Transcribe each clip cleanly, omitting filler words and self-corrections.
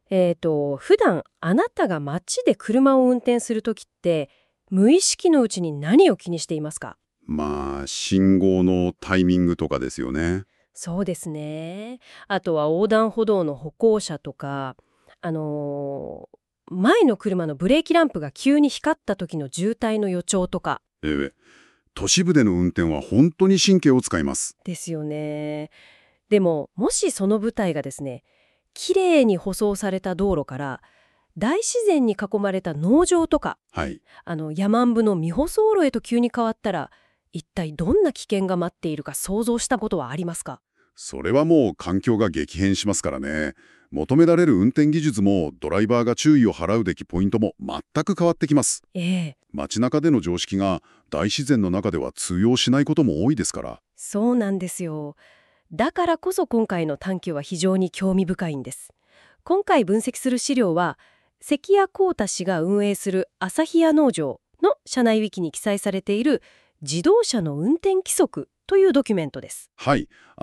普段あなたが街で車を運転するときって、無意識のうちに何を気にしていますか？ まあ、信号のタイミングとかですよね。 そうですね。あとは横断歩道の歩行者とか、あの前の車のブレーキランプが急に光った時の渋滞の予兆とかええ、都市部での運転は本当に神経を使います。 ですよね。でも、もしその舞台がですね、綺麗に舗装された道路から大自然に囲まれた農場とか、 はい。 山んぶの未舗装路へと急に変わったら、一体どんな危険が待っているか想像したことはありますか？ それはもう環境が激変しますからね。求められる運転技術もドライバーが注意を払うべきポイントも全く変わってきます。 ええ、 街中での常識が大自然の中では通用しないことも多いですから。 そうなんですよ。だからこそ今回の探究は非常に興味深いんです。今回分析する資料は、関谷光太氏が運営する旭屋農場の社内ウィキに記載されている自動車の運転規則というドキュメントです。 はい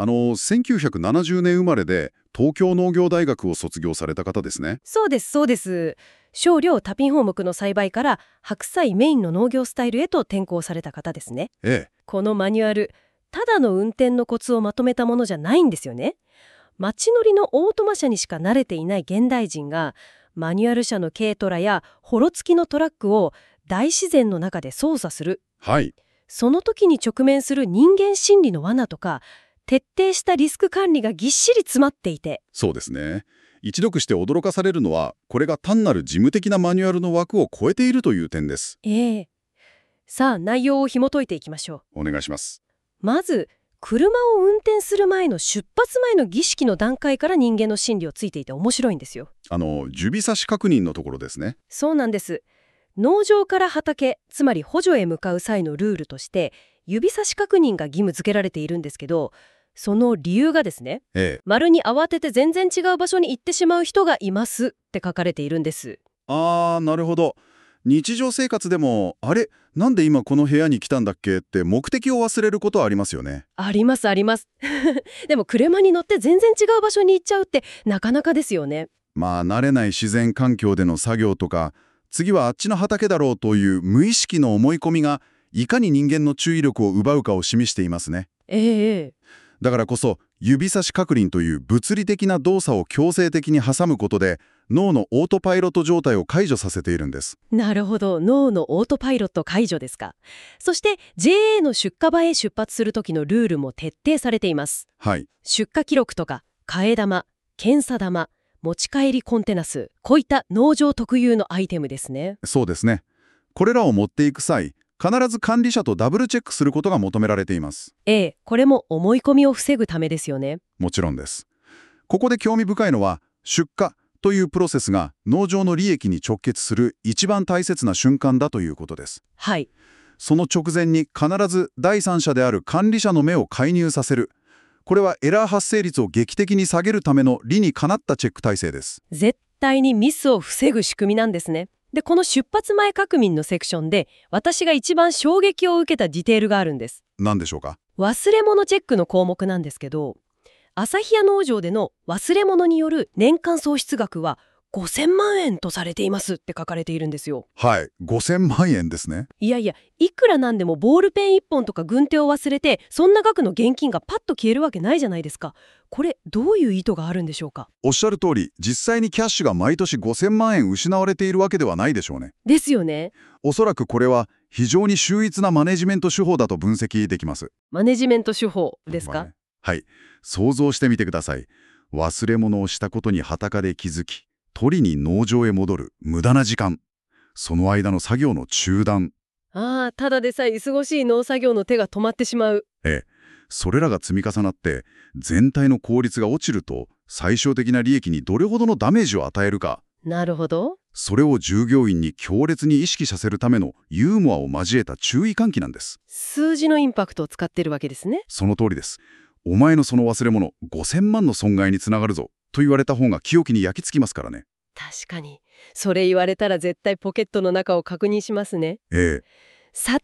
。1970年生まれで東京農業大学を卒業された方ですね。 そうです、そうです。少量多品項目の栽培から白菜メインの農業スタイルへと転向された方ですね。 ええ。 このマニュアル、ただの運転のコツをまとめたものじゃないんですよね。街乗りのオートマ車にしか慣れていない現代人が、マニュアル車の軽トラやホロ付きのトラックを大自然の中で操作する。 はい。 その時に直面する人間心理の罠とか、徹底したリスク管理がぎっしり詰まっていて。 そうですね。一読して驚かされるのは、これが単なる事務的なマニュアルの枠を超えているという点です。 ええ。さあ、内容を紐解いていきましょう。 お願いします。 まず、車を運転する前の出発前の儀式の段階から人間の心理をついていて面白いんですよ。 指差し確認のところですね。 そうなんです。農場から畑、つまり補助へ向かう際のルールとして、指差し確認が義務付けられているんですけど、その理由がですね、 ええ。 丸に慌てて全然違う場所に行ってしまう人がいますって書かれているんです。 なるほど。日常生活でも、あれ、なんで今この部屋に来たんだっけって目的を忘れることはありますよね。 ありますあります。でも車に乗って全然違う場所に行っちゃうってなかなかですよね。 まあ、慣れない自然環境での作業とか、次はあっちの畑だろうという無意識の思い込みが、いかに人間の注意力を奪うかを示していますね。 ええ、 だからこそ、指差し確認という物理的な動作を強制的に挟むことで、脳のオートパイロット状態を解除させているんです。 なるほど。脳のオートパイロット解除ですか。そして JA の出荷場へ出発する時のルールも徹底されています。 はい。 出荷記録とか替え玉、検査玉、持ち帰りコンテナ数、こういった農場特有のアイテムですね。 そうですね。これらを持っていく際、必ず管理者とダブルチェックすることが求められています。 ええ、これも思い込みを防ぐためですよね。 もちろんです。ここで興味深いのは、出荷というプロセスが農場の利益に直結する一番大切な瞬間だということです。 はい。 その直前に必ず第三者である管理者の目を介入させる。これはエラー発生率を劇的に下げるための理にかなったチェック体制です。 絶対にミスを防ぐ仕組みなんですね。で、この出発前確認のセクションで、私が一番衝撃を受けたディテールがあるんです。 何でしょうか？ 忘れ物チェックの項目なんですけど、旭屋農場での忘れ物による年間喪失額は5000万円とされていますって書かれているんですよ。 はい、5000万円ですね。 いやいや、いくらなんでもボールペン1本とか軍手を忘れて、そんな額の現金がパッと消えるわけないじゃないですか。これ、どういう意図があるんでしょうか？ おっしゃる通り、実際にキャッシュが毎年5000万円失われているわけではないでしょうね。 ですよね。 おそらくこれは非常に秀逸なマネジメント手法だと分析できます。 マネジメント手法ですか？ はい。想像してみてください。忘れ物をしたことに裸で気づき、取りに農場へ戻る無駄な時間。その間の作業の中断。 ああ、ただでさえ忙しい農作業の手が止まってしまう。 ええ。それらが積み重なって、全体の効率が落ちると、最終的な利益にどれほどのダメージを与えるか。 なるほど。 それを従業員に強烈に意識させるためのユーモアを交えた注意喚起なんです。 数字のインパクトを使ってるわけですね。 その通りです。お前のその忘れ物、5000万の損害につながるぞ、と言われた方が清きに焼き付きますからね。 確かに。それ言われたら絶対ポケットの中を確認しますね。 ええ。 さて、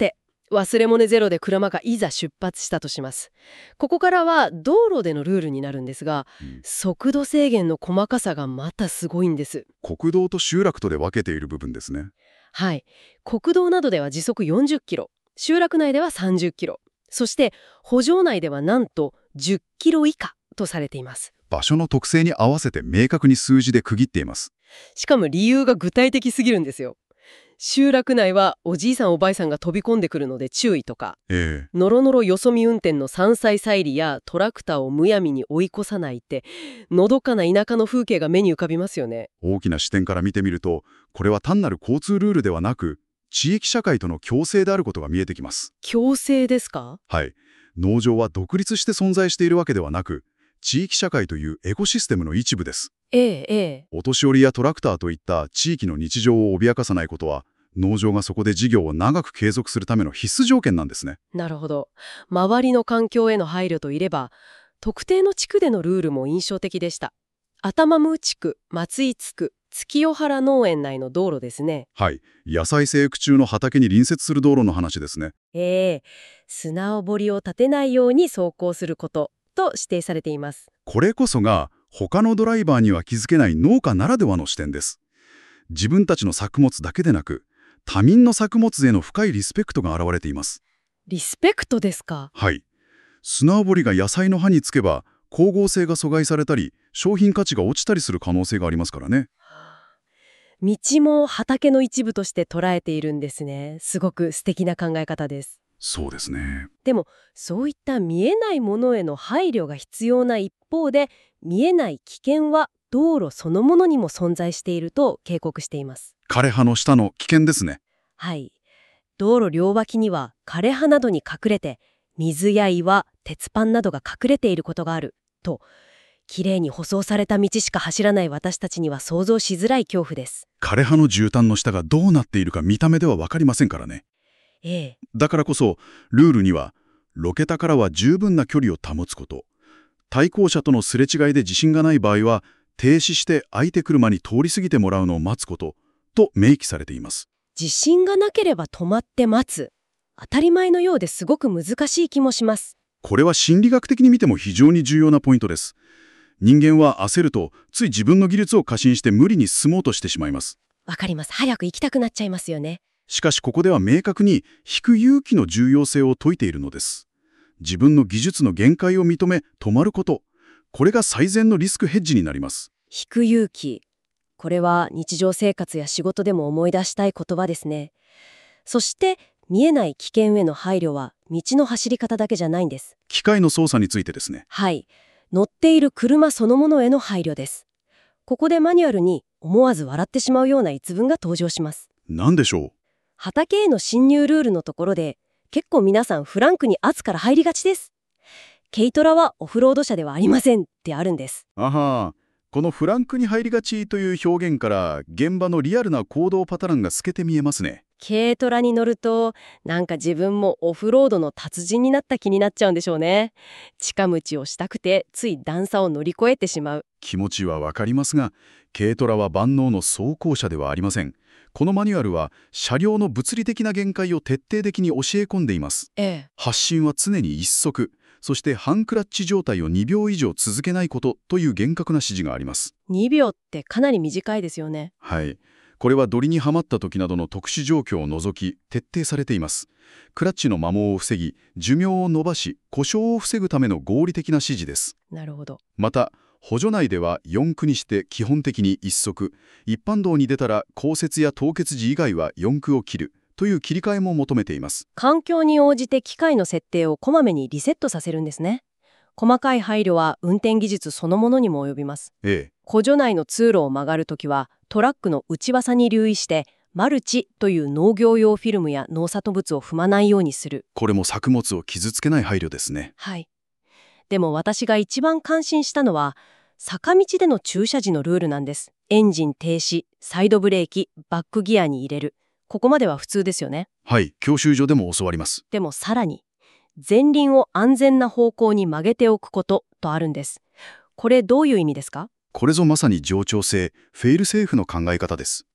忘れ物ゼロで車がいざ出発したとします。ここからは道路でのルールになるんですが、速度制限の細かさがまたすごいんです。 国道と集落とで分けている部分ですね。 はい。国道などでは時速40キロ、集落内では30キロ、そして補助内ではなんと10キロ以下とされています。 場所の特性に合わせて明確に数字で区切っています。 しかも理由が具体的すぎるんですよ。集落内はおじいさんおばあさんが飛び込んでくるので注意とか、のろのろよそ見運転の山菜採理やトラクターをむやみに追い越さないって、のどかな田舎の風景が目に浮かびますよね。 大きな視点から見てみると、これは単なる交通ルールではなく、地域社会との共生であることが見えてきます。 共生ですか？ はい。農場は独立して存在しているわけではなく、地域社会というエコシステムの一部です。お年寄りやトラクターといった地域の日常を脅かさないことは、農場がそこで事業を長く継続するための必須条件なんですね。 なるほど。周りの環境への配慮といれば、特定の地区でのルールも印象的でした。頭ム地区、松井地区、月夜原農園内の道路ですね。 はい。野菜生育中の畑に隣接する道路の話ですね。 砂を堀を立てないように走行することと指定されています。 これこそが他のドライバーには気づけない農家ならではの視点です。自分たちの作物だけでなく、他人の作物への深いリスペクトが現れています。 リスペクトですか？ はい。砂ぼりが野菜の葉につけば、光合成が阻害されたり、商品価値が落ちたりする可能性がありますからね。 道も畑の一部として捉えているんですね。すごく素敵な考え方です。 そうですね。 でも、そういった見えないものへの配慮が必要な一方で、見えない危険は道路そのものにも存在していると警告しています。 枯葉の下の危険ですね。 はい。道路両脇には枯葉などに隠れて、水や岩、鉄板などが隠れていることがあると、きれいに舗装された道しか走らない私たちには想像しづらい恐怖です。 枯葉の絨毯の下がどうなっているか見た目では分かりませんからね。だからこそ、ルールには、ロケタからは十分な距離を保つこと、対向車とのすれ違いで自信がない場合は、停止して相手車に通り過ぎてもらうのを待つこと、と明記されています。 自信がなければ止まって待つ。当たり前のようですごく難しい気もします。 これは心理学的に見ても非常に重要なポイントです。人間は焦ると、つい自分の技術を過信して無理に進もうとしてしまいます。 わかります。早く行きたくなっちゃいますよね。 しかしここでは明確に引く勇気の重要性を説いているのです。自分の技術の限界を認め止まること。これが最善のリスクヘッジになります。 引く勇気。これは日常生活や仕事でも思い出したい言葉ですね。そして見えない危険への配慮は道の走り方だけじゃないんです。 機械の操作についてですね。 はい。乗っている車そのものへの配慮です。ここでマニュアルに思わず笑ってしまうような一文が登場します。 何でしょう？ 畑への侵入ルールのところで、結構皆さんフランクに圧から入りがちです。軽トラはオフロード車ではありませんってあるんです。 あは、このフランクに入りがちという表現から現場のリアルな行動パターンが透けて見えますね。 軽トラに乗ると、なんか自分もオフロードの達人になった気になっちゃうんでしょうね。近道をしたくてつい段差を乗り越えてしまう。 気持ちはわかりますが、軽トラは万能の走行車ではありません。このマニュアルは車両の物理的な限界を徹底的に教え込んでいます。発進は常に一速、そして半クラッチ状態を2秒以上続けないことという厳格な指示があります。 2秒ってかなり短いですよね。 はい。これはドリにはまった時などの特殊状況を除き徹底されています。クラッチの摩耗を防ぎ、寿命を伸ばし、故障を防ぐための合理的な指示です。 なるほど。 また、補助内では4区にして基本的に1速、一般道に出たら降雪や凍結時以外は4区を切るという切り替えも求めています。 環境に応じて機械の設定をこまめにリセットさせるんですね。細かい配慮は運転技術そのものにも及びます。補助内の通路を曲がるときはトラックの内わさに留意してマルチという農業用フィルムや農作物を踏まないようにする。 これも作物を傷つけない配慮ですね。 はい。でも私が一番感心したのは坂道での駐車時のルールなんです。エンジン停止、サイドブレーキ、バックギアに入れる。ここまでは普通ですよね。 はい、教習所でも教わります。 でもさらに前輪を安全な方向に曲げておくこととあるんです。これどういう意味ですか？ これぞまさに冗長性、フェイルセーフの考え方です。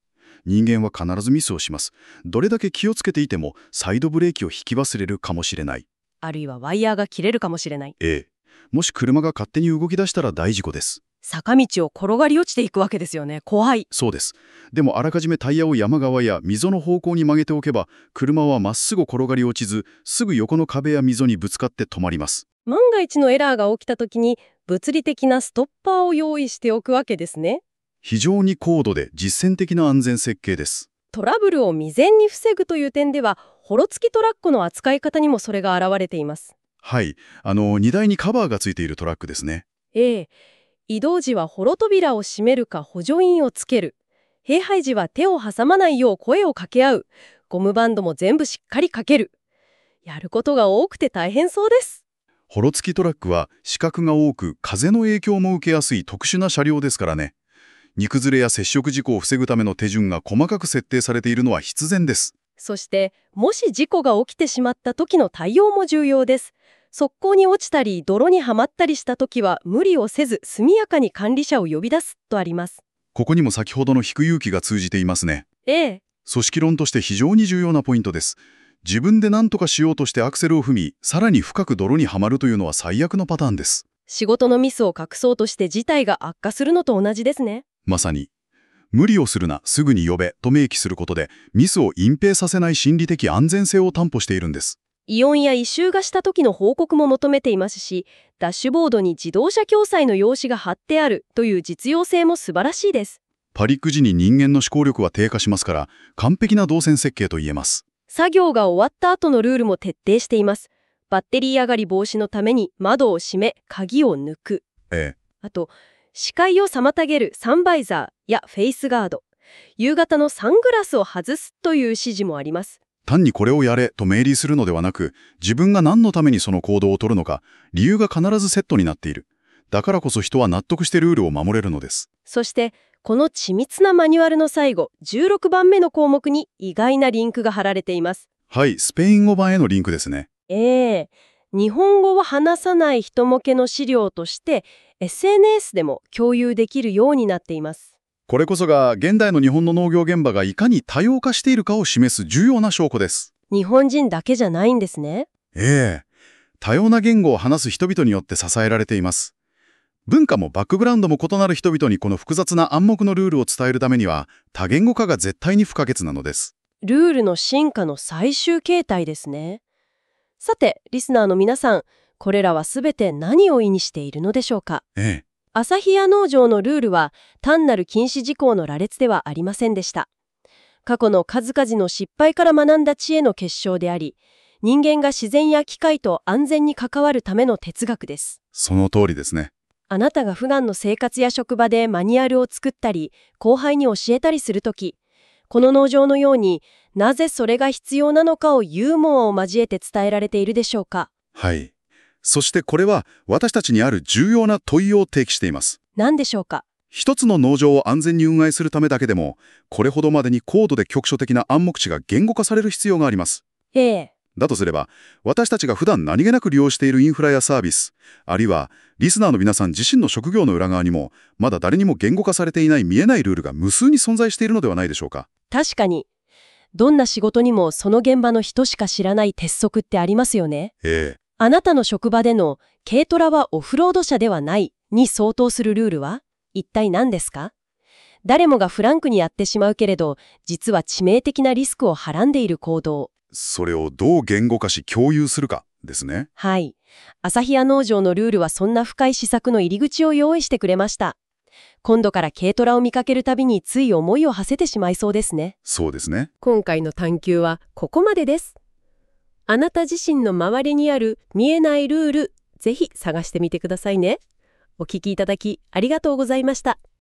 人間は必ずミスをします。どれだけ気をつけていてもサイドブレーキを引き忘れるかもしれない。 あるいはワイヤーが切れるかもしれない。 もし車が勝手に動き出したら大事故です。 坂道を転がり落ちていくわけですよね。怖い。 そうです。でもあらかじめタイヤを山側や溝の方向に曲げておけば、車はまっすぐ転がり落ちず、すぐ横の壁や溝にぶつかって止まります。 万が一のエラーが起きた時に物理的なストッパーを用意しておくわけですね。 非常に高度で実践的な安全設計です。 トラブルを未然に防ぐという点では、ホロ付きトラックの扱い方にもそれが現れています。 はい。荷台にカバーがついているトラックですね。 移動時はホロ扉を閉めるか補助員をつける。閉廃時は手を挟まないよう声を掛け合う。ゴムバンドも全部しっかりかける。やることが多くて大変そうです。 ホロ付きトラックは死角が多く、風の影響も受けやすい特殊な車両ですからね。荷崩れや接触事故を防ぐための手順が細かく設定されているのは必然です。 そして、もし事故が起きてしまった時の対応も重要です。側溝に落ちたり泥にはまったりした時は無理をせず速やかに管理者を呼び出すとあります。 ここにも先ほどの引く勇気が通じていますね。組織論として非常に重要なポイントです。自分で何とかしようとしてアクセルを踏み、さらに深く泥にはまるというのは最悪のパターンです。 仕事のミスを隠そうとして事態が悪化するのと同じですね。 まさに。無理をするな、すぐに呼べと明記することで、ミスを隠蔽させない心理的安全性を担保しているんです。 異音や異臭がした時の報告も求めていますし、ダッシュボードに自動車共済の用紙が貼ってあるという実用性も素晴らしいです。 パニック時に人間の思考力は低下しますから、完璧な動線設計と言えます。 作業が終わった後のルールも徹底しています。バッテリー上がり防止のために窓を閉め、鍵を抜く。あと、視界を妨げるサンバイザーやフェイスガード。夕方のサングラスを外すという指示もあります。 単にこれをやれと命令するのではなく、自分が何のためにその行動を取るのか、理由が必ずセットになっている。だからこそ人は納得してルールを守れるのです。 そして、この緻密なマニュアルの最後、16番目の項目に意外なリンクが貼られています。 はい、スペイン語版へのリンクですね。 日本語を話さない人向けの資料として、SNS でも共有できるようになっています。 これこそが現代の日本の農業現場がいかに多様化しているかを示す重要な証拠です。 日本人だけじゃないんですね。 多様な言語を話す人々によって支えられています。文化もバックグラウンドも異なる人々にこの複雑な暗黙のルールを伝えるためには多言語化が絶対に不可欠なのです。 ルールの進化の最終形態ですね。さて、リスナーの皆さん、これらはすべて何を意味しているのでしょうか。旭屋農場のルールは単なる禁止事項の羅列ではありませんでした。過去の数々の失敗から学んだ知恵の結晶であり、人間が自然や機械と安全に関わるための哲学です。 その通りですね。 あなたが普段の生活や職場でマニュアルを作ったり、後輩に教えたりするとき、この農場のようになぜそれが必要なのかをユーモアを交えて伝えられているでしょうか。 はい。そしてこれは私たちにある重要な問いを提起しています。 何でしょうか。 一つの農場を安全に運営するためだけでも、これほどまでに高度で局所的な暗黙知が言語化される必要があります。だとすれば、私たちが普段何気なく利用しているインフラやサービス、あるいはリスナーの皆さん自身の職業の裏側にも、まだ誰にも言語化されていない見えないルールが無数に存在しているのではないでしょうか。 確かに。どんな仕事にもその現場の人しか知らない鉄則ってありますよね。あなたの職場での軽トラはオフロード車ではないに相当するルールは一体何ですか？誰もがフランクにやってしまうけれど、実は致命的なリスクをはらんでいる行動。 それをどう言語化し共有するかですね。 はい。旭屋農場のルールはそんな深い施策の入り口を用意してくれました。今度から軽トラを見かけるたびについ思いを馳せてしまいそうですね。 そうですね。 今回の探究はここまでです。あなた自身の周りにある見えないルール、ぜひ探してみてくださいね。お聞きいただきありがとうございました。